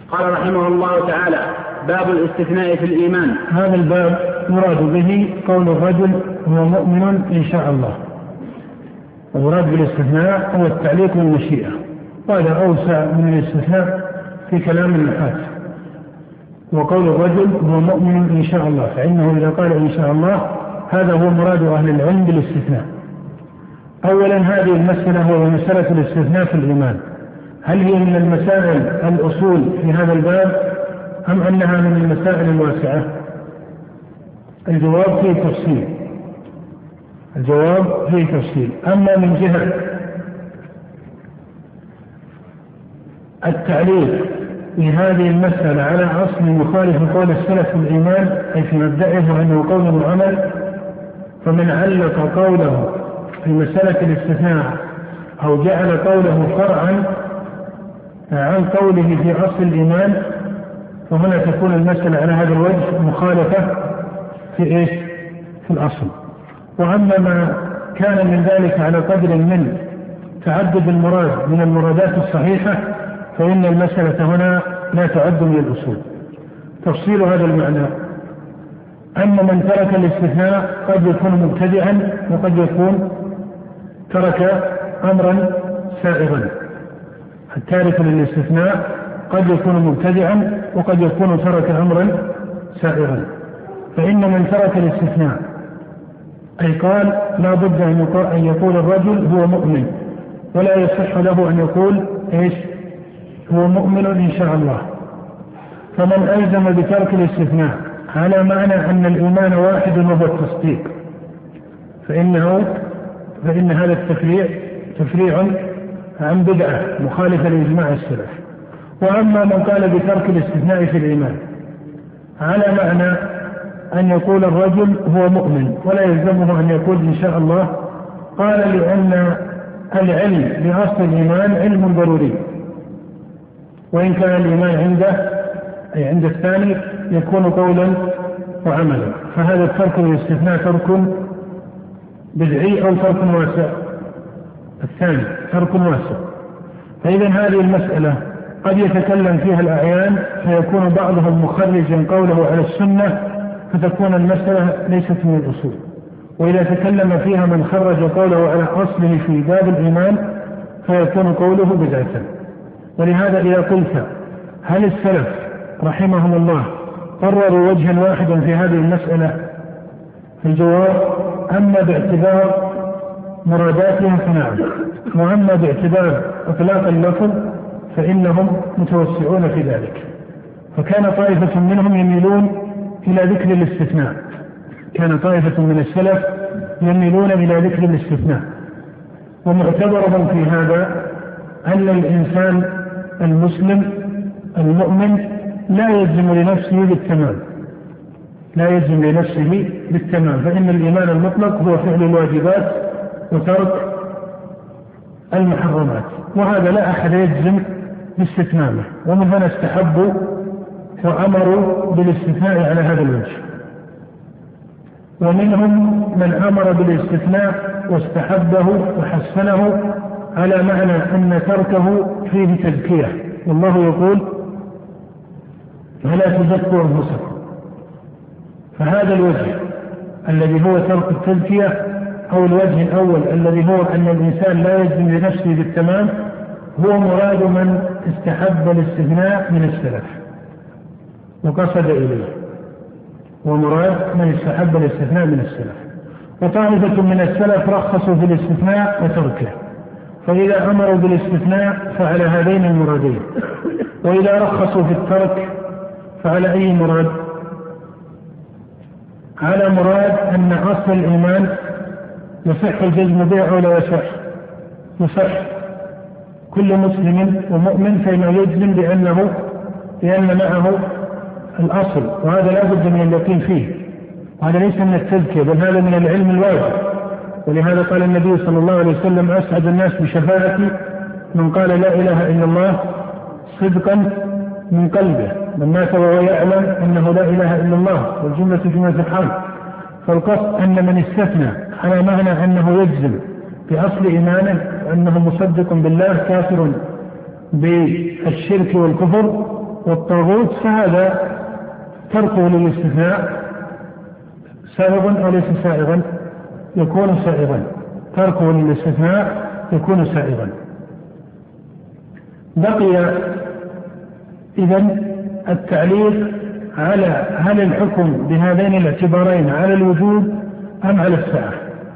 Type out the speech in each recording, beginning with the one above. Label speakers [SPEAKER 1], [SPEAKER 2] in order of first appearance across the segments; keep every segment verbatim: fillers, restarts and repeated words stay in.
[SPEAKER 1] قال رحمه الله تعالى: باب الاستثناء في الإيمان.
[SPEAKER 2] هذا الباب يراد به قول الرجل هو مؤمن إن شاء الله، ويراد بالاستثناء هو التعليق بالمشيئة، وهذا أوسع من الاستثناء في كلام النحاة. وقول الرجل هو مؤمن إن شاء الله، فإنه إذا قال إن شاء الله هذا هو مراد أهل العلم بالاستثناء. أولا هذه المسألة هو مسألة الاستثناء في الإيمان، هل هي من المسائل الأصول في هذا الباب أم أنها من المسائل الواسعة؟ الجواب فيه تفصيل الجواب فيه تفصيل أما من جهة التعليق لهذه المسألة على أصل مخالف قول السلف في الإيمان، أي في مبدئه أنه قول وعمل، فمن علق قوله في مسألة الاستثناء أو جعل قوله فرعا عن قوله في أصل الإيمان، فهنا تكون المسألة على هذا الوجه مخالفة في إيش؟ في الأصل. وأما ما كان من ذلك على قدر من تعدد المراد من المرادات الصحيحة، فإن المسألة هنا لا تعد من الأصول. تفصيل هذا المعنى: أما من ترك الاستثناء قد يكون مبتدعا، وقد يكون ترك أمرا سائغا. التارك للاستثناء قد يكون مبتدعا، وقد يكون ترك أمرا سائغا. فإن من ترك الاستثناء أي قال لا بد أن يقول الرجل هو مؤمن، ولا يصح له أن يقول إيش؟ هو مؤمن إن شاء الله. فمن ألزم بترك الاستثناء على معنى أن الإيمان واحد وهو التصديق، فإنه فإن هذا التفريع تفريع عن بدعة مخالفة لإجماع السلف. وأما من قال بترك الاستثناء في الإيمان على معنى أن يقول الرجل هو مؤمن ولا يلزمه أن يقول إن شاء الله، قال لأن العلم بأصل الإيمان علم ضروري، وإن كان الإيمان عنده أي عند الثاني يكون قولا وعملا، فهذا الترك والاستثناء ترك بدعي أو ترك واسع. الثاني ترك واسع. فإذا هذه المسألة قد يتكلم فيها الأعيان فيكون بعضهم مخرجا قوله على السنة، فتكون المسألة ليست من الأصول. وإذا تكلم فيها من خرج قوله على أصله في باب الإيمان فيكون قوله بدعة. ولهذا إذا قلت هل السلف رحمهم الله قرروا وجها واحدا في هذه المسألة؟ الجواب: أما باعتبار مراداتهم فنعم، وأما باعتبار إطلاق اللفظ فإنهم متوسعون في ذلك. فكان طائفة منهم يميلون إلى ذكر الاستثناء، كان طائفة من السلف يميلون إلى ذكر الاستثناء. ومعتبرهم في هذا أن الإنسان المسلم المؤمن لا يلزم لنفسه بالتمام لا يلزم لنفسه بالتمام فإن الإيمان المطلق هو فعل الواجبات وترك المحرمات، وهذا لا أحد يجزم باستتمامه. ومن هنا استحبوا وأمروا بالاستثناء على هذا الوجه. ومنهم من أمر بالاستثناء واستحبه وحسنه على معنى أن تركه فيه تزكية، والله يقول: فلا تزكوا أنفسكم. فهذا الوجه الذي هو ترك التزكية، أو الوجه الأول الذي هو أن الإنسان لا يجزم لنفسه بالتمام، هو مراد من استحب الاستثناء من السلف وقصد إليه، ومراد من استحب الاستثناء من السلف. وطائفة من السلف رخصوا في الاستثناء وتركه، فإذا أمروا بالاستثناء فعلى هذين المرادين، وإذا رخصوا في الترك فعلى أي مراد؟ على مراد أن أصل الإيمان يصح الجزم به أو لا يصح؟ يصح. كل مسلم ومؤمن فإنه يجزم بأنه لأن معه الأصل، وهذا لا بد من اليقين فيه، وهذا ليس من التزكية بل هذا من العلم الواجب. ولهذا قال النبي صلى الله عليه وسلم: أسعد الناس بشفاعتي من قال لا إله إلا الله صدقا من قلبه، من مات وهو يعلم أنه لا إله إلا الله، والجملة جملة الحال. فالقصد أن من استثنى على معنى أنه يجزم بأصل إيمانه أنه مصدق بالله كافر بالشرك والكفر، والطاغوت فهذا تركه للاستثناء سائغ أو ليس سائغا؟ يكون سائغا، تركه للاستثناء يكون سائغا. بقي إذن التعليق على هل الحكم بهذين الاعتبارين على الوجوب أم على السعة.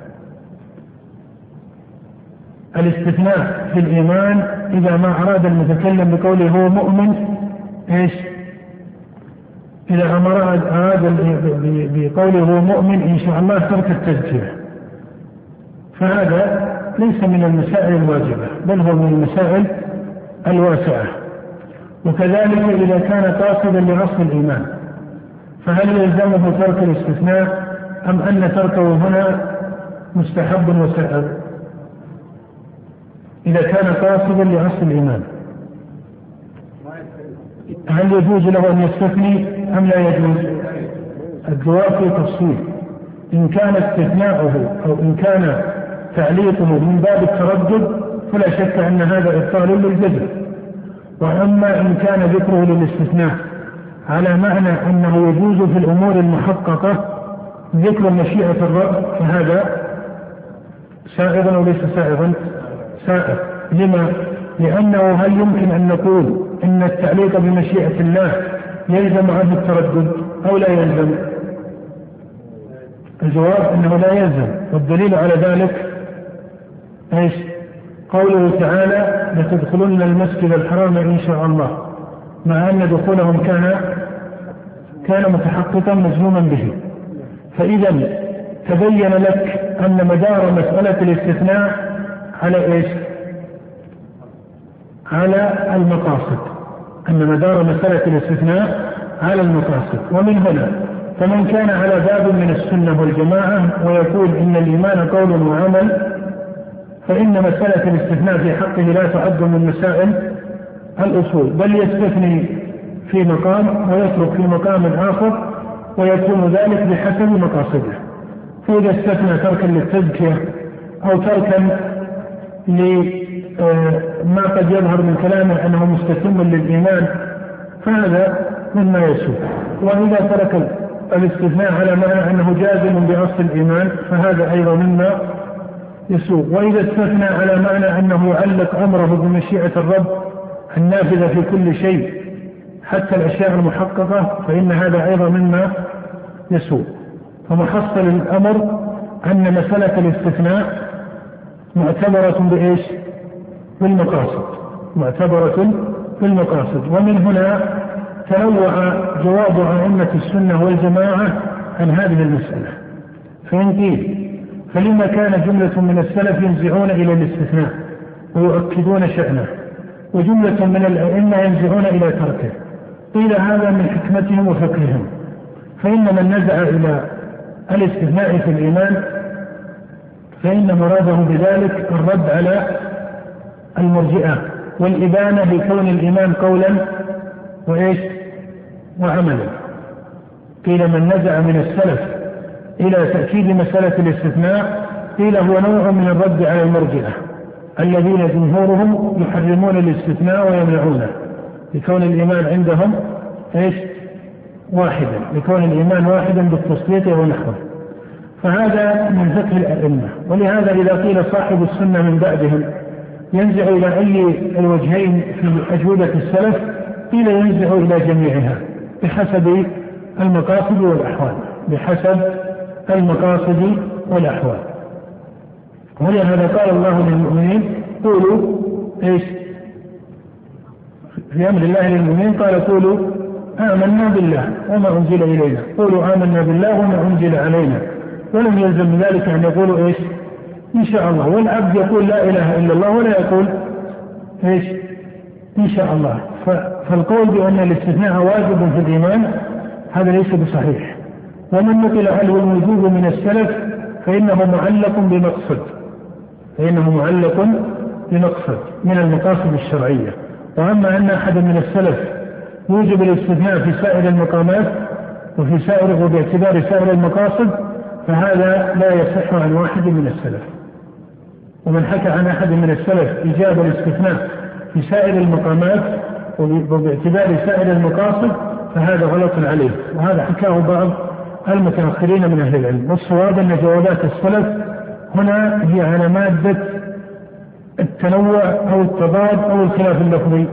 [SPEAKER 2] الاستثناء في الإيمان إذا ما أراد المتكلم بقوله هو مؤمن إيش؟ إذا أراد بقوله هو مؤمن إن شاء الله ترك التزكية، فهذا ليس من المسائل الواجبة بل هو من المسائل الواسعة. وكذلك إذا كان قاصدا لأصل الإيمان فهل يلزمه ترك الاستثناء أم أن تركه هنا مستحب وسائغ؟ إذا كان قاصدا لأصل الإيمان هل يجوز له أن يستثني أم لا يجوز؟ الجواب في تفصيل. إن كان استثناؤه أو إن كان تعليقه من باب التردد فلا شك أن هذا إبطال للجزم. وأما إن كان ذكره للاستثناء على معنى أنه يجوز في الأمور المحققة ذكر مشيئة الرب فهذا سائغ أو ليس سائغا؟ سائغ. لما؟ لأنه هل يمكن أن نقول إن التعليق بمشيئة الله يلزم عنه التردد أو لا يلزم؟ الجواب أنه لا يلزم. والدليل على ذلك إيش؟ قوله تعالى لتدخلن المسجد الحرام إن شاء الله، مع أن دخولهم كان كان متحققا مجزوما به. فإذا تبين لك أن مدار مسألة الاستثناء على إيش؟ على المقاصد، أن مدار مسألة الاستثناء على المقاصد. ومن هنا فمن كان على باب من السنة والجماعة ويقول إن الإيمان قول وعمل فإن مسألة الاستثناء في حقه لا تعد من مسائل الأصول، بل يستثني في مقام ويترك في مقام آخر ويكون ذلك بحسب مقاصده. فإذا استثنى تركا للتزكية أو تركا لما قد يظهر من كلامه أنه مستتم للإيمان فهذا مما يسوء. وإذا ترك الاستثناء على معنى أنه جازم بأصل الإيمان فهذا أيضا مما يسوء. وإذا استثنى على معنى أنه يعلق أمره بمشيئة الرب النافذة في كل شيء حتى الأشياء المحققة فإن هذا أيضا مما يسوء. فمحصل الأمر أن مسألة الاستثناء معتبرة بإيش؟ بالمقاصد، معتبرة بالمقاصد. ومن هنا تنوع جواب أئمة السنة والجماعة عن هذه المسألة. فإن قيل فلما كان جملة من السلف ينزعون إلى الاستثناء ويؤكدون شأنه وجملة من الأئمة ينزعون إلى تركه؟ قيل هذا من حكمتهم وفقههم. فإن من نزع إلى الاستثناء في الإيمان فإن مراده بذلك الرد على المرجئة والإبانة لكون الإيمان قولا وإيش؟ وعملا. قيل من نزع من السلف إلى تأكيد مسألة الاستثناء قيل هو نوع من الرد على المرجئة الذين جمهورهم يحرمون الاستثناء ويمنعونه لكون الإيمان عندهم إيش؟ واحدا، لكون الإيمان واحدا بالتصديق ونحوه. فهذا من فقه الأئمة. ولهذا إذا قيل صاحب السنة من بعدهم ينزع إلى أي الوجهين في أجوبة السلف قيل ينزع إلى جميعها بحسب المقاصد والأحوال، بحسب المقاصد والأحوال. ولهذا قال الله للمؤمنين قولوا إيش؟ في أمر الله للمؤمنين قال قولوا آمنا بالله وما أنزل إلينا، قولوا آمنا بالله وما أنزل علينا، ولم يلزم ذلك أن يقولوا إيش؟ إن شاء الله. والعبد يقول لا إله إلا الله ولا يقول إيش؟ إن شاء الله. فالقول بأن الاستثناء واجب في الإيمان هذا ليس بصحيح. ومن نقل عنه الوجوب من السلف فإنه معلق بمقصد، فإنه معلق بمقصد من المقاصد الشرعية. وأما أن أحد من السلف يوجب الاستثناء في سائر المقامات وفي سائر وباعتبار سائر المقاصد فهذا لا يصح عن واحد من السلف. ومن حكى عن أحد من السلف إيجاب الاستثناء في سائر المقامات وباعتبار سائر المقاصد فهذا غلط عليه، وهذا حكاه بعض المتأخرين من أهل العلم. والصواب أن جوابات السلف هنا هي على مادة التنوع أو التضاد أو الخلاف اللفظي.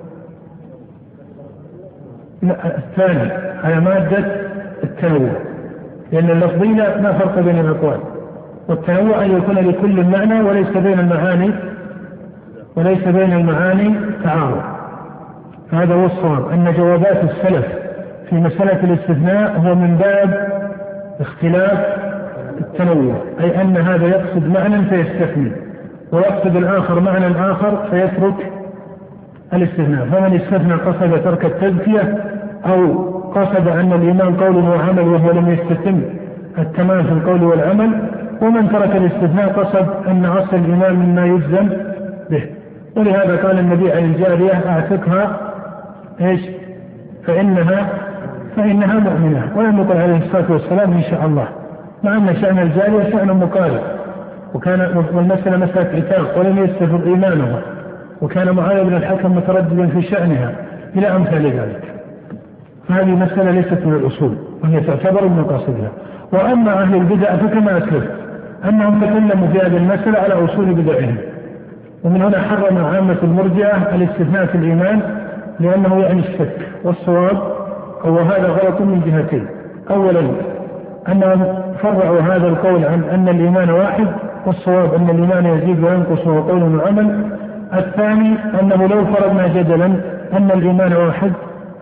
[SPEAKER 2] الثاني على مادة التنوع، لأن اللفظي لا فرق بين الأقوال، والتنوع أن يكون لكل معنى وليس بين المعاني وليس بين المعاني تعارض. هذا هو الصواب، أن جوابات السلف في مسألة الاستثناء هو من باب اختلاف التنوع، أي أن هذا يقصد معنى فيستثني ويقصد الآخر معنى آخر فيترك الاستثناء. فمن استثنى قصد ترك التزكية أو قصد أن الإيمان قول وعمل وهو لم يستتم التمام في القول والعمل، ومن ترك الاستثناء قصد أن أصل الإيمان مما يجزم به. ولهذا قال النبي عن الجارية أعتقها إيش فإنها فإنها مؤمنة، ولم يقل عليه الصلاة والسلام إن شاء الله، مع أن شأن الجارية شأن مقارب، وكان والمسألة مسألة عتاق ولم يستفر إيمانها، وكان معاذ بن الحكم مترددا في شأنها إلى أمثال ذلك. فهذه مسألة ليست من الأصول وهي تعتبر من مقاصدها. وأما أهل البدع فكما أسلف أنهم تكلموا في هذه المسألة على أصول بدعهم، ومن هنا حرم عامة المرجئة الاستثناء في الإيمان لأنه يعني الشك. والصواب وهذا غلط من جهتين: أولا أنهم فرعوا هذا القول عن أن الإيمان واحد، والصواب أن الإيمان يزيد وينقص وهو قول وعمل. الثاني أنه لو فرضنا جدلا أن الإيمان واحد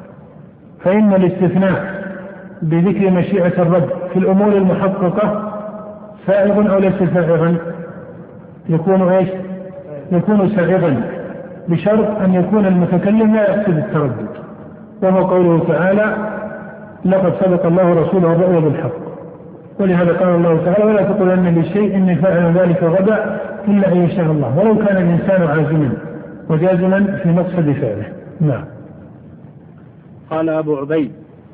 [SPEAKER 2] فإن الاستثناء بذكر مشيئة الرب في الأمور المحققة سائغ أو ليس سائغا؟ يكون إيش؟ يكون سائغا بشرط أن يكون المتكلم لا يقصد التردد، وهو قوله تعالى: لقد صدق الله رسوله الرؤيا بالحق. ولهذا قال الله تعالى: ولا تقولن لشيء إني فاعل ذلك غدا إلا أن يشاء الله، ولو كان الإنسان عازما وجازما في مقصد فعله. نعم.
[SPEAKER 1] قال أبو عبيد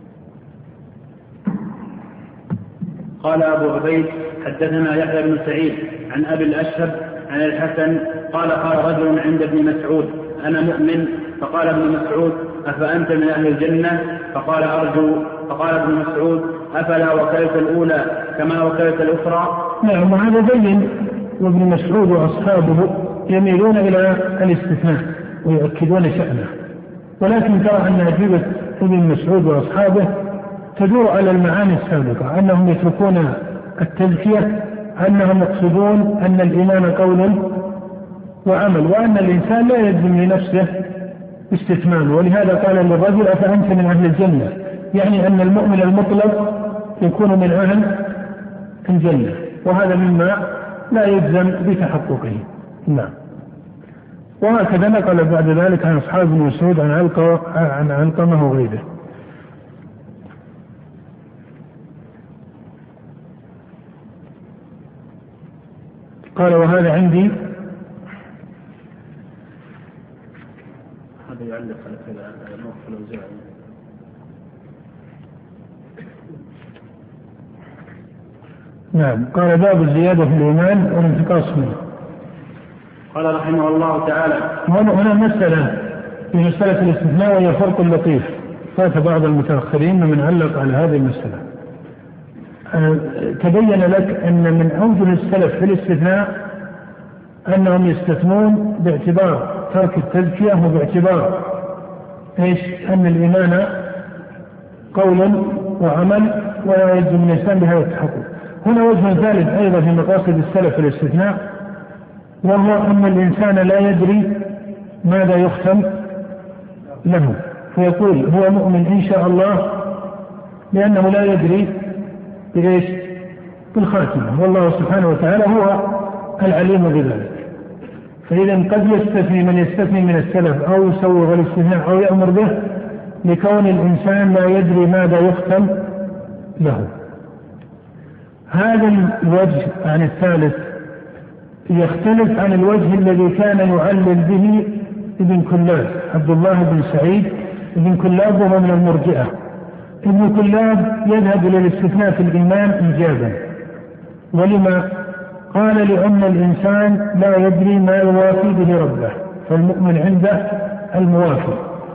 [SPEAKER 1] قال أبو عبيد حدثنا يحيى بن سعيد عن أبي الأشهب عن الحسن قال: قال رجل عند ابن مسعود: أنا مؤمن. فقال ابن مسعود: أفأنت من أهل الجنة؟ فقال: أرجو. فقال ابن مسعود: أفلا وكلت الأولى كما وكلت الأخرى؟
[SPEAKER 2] نعم. وهذا بين، وابن مسعود وأصحابه يميلون إلى الاستثناء ويؤكدون شأنه، ولكن ترى أن أجوبة ابن مسعود وأصحابه تدور على المعاني السابقة، أنهم يتركون التزكية، أنهم يقصدون أن الإيمان قول وعمل، وأن الإنسان لا يجزم لنفسه استثمان. ولهذا قال للرجل: أفأنت من أهل الجنة؟ يعني أن المؤمن المطلق يكون من أهل الجنة، وهذا مما لا يجزم بتحققه. نعم. وهكذا نقل بعد ذلك عن أصحاب ابن مسعود عن علقمة عن علقمة وغيره. قال: وهذا عندي.
[SPEAKER 1] هذا يعلق على كذا الموقف الأوزاعي.
[SPEAKER 2] نعم. قال: باب الزيادة في الإيمان والانتقاص منه.
[SPEAKER 1] قال رحمه الله تعالى:
[SPEAKER 2] هنا مسألة في مسألة الاستثناء وهي فرق لطيف، فات بعض المتأخرين من علق على هذه المسألة. أه تبين لك أن من أوجه السلف في الاستثناء أنهم يستثنون باعتبار ترك التزكية وباعتبار إيش؟ أن الإيمان قول وعمل ولا يلزم الإنسان بهذا التحقق. هنا وجه ثالث أيضا في مقاصد السلف في الاستثناء، وهو أن الإنسان لا يدري ماذا يختم له، فيقول هو مؤمن إن شاء الله لأنه لا يدري بإيش؟ بالخاتمة، والله سبحانه وتعالى هو العليم بذلك. فإذا قد يستثني من يستثني من السلف أو يسوغ الاستثناء أو يأمر به لكون الإنسان لا يدري ماذا يختم له. هذا الوجه عن الثالث يختلف عن الوجه الذي كان يعلل به ابن كلاب عبد الله بن سعيد. ابن كلاب وهو من المرجئة. ابن كلاب يذهب إلى الاستثناء في الإيمان إيجابا. ولما؟ قال: لأن الإنسان لا يدري ما يوافي به ربه، فالمؤمن عنده الموافي.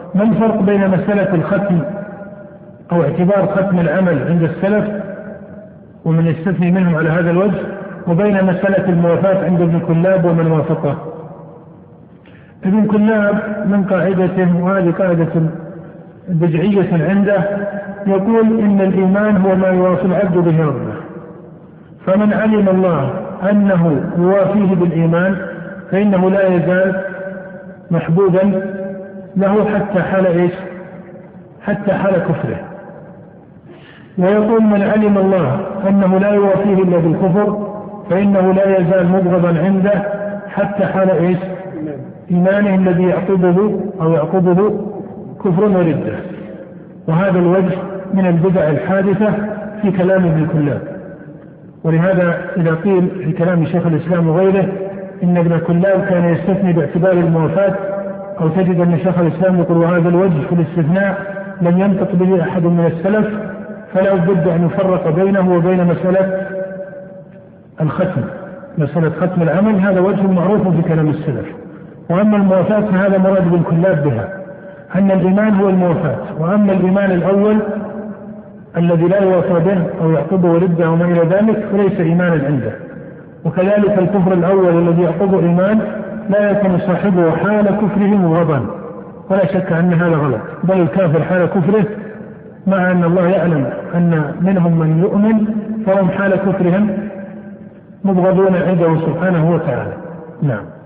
[SPEAKER 2] ما الفرق بين مسألة الختم أو اعتبار ختم العمل عند السلف ومن يستثني منهم على هذا الوجه، وبين مسألة الموافاة عند ابن كلاب ومن وافقه؟ ابن كلاب من قاعدته، وهذه قاعدة بدعية عنده، يقول إن الإيمان هو ما يوافي العبد به ربه، فمن علم الله أنه يوافيه بالإيمان فإنه لا يزال محبوبا له حتى حال إيش؟ حتى حال كفره. ويقول من علم الله أنه لا يوافيه إلا بالكفر فإنه لا يزال مبغضا عنده حتى حال إيش؟ إيمانه الذي يعقبه أو يعقبه كفر وردة. وهذا الوجه من البدع الحادثة في كلام ابن كلاب. ولهذا إذا قيل في كلام شيخ الإسلام وغيره إن ابن كلاب كان يستثني باعتبار الموافاة، أو تجد أن شيخ الإسلام يقول وهذا الوجه في الاستثناء لم ينطق به أحد من السلف، فلا بد أن يفرق بينه وبين مسألة الختم، مسألة ختم العمل، هذا وجه معروف في كلام السلف. وأما الموافاة فهذا مراد ابن كلاب بها، أن الإيمان هو الموافاة، وأما الإيمان الأول الذي لا يوافى به أو يعقبه ردة وما إلى ذلك فليس إيمانا عنده. وكذلك الكفر الأول الذي يعقبه إيمان لا يكون صاحبه حال كفره مبغضا، ولا شك أن هذا غلط، بل الكافر حال كفره مع أن الله يعلم أن منهم من يؤمن فهم حال كفرهم مبغضون عنده سبحانه وتعالى. نعم.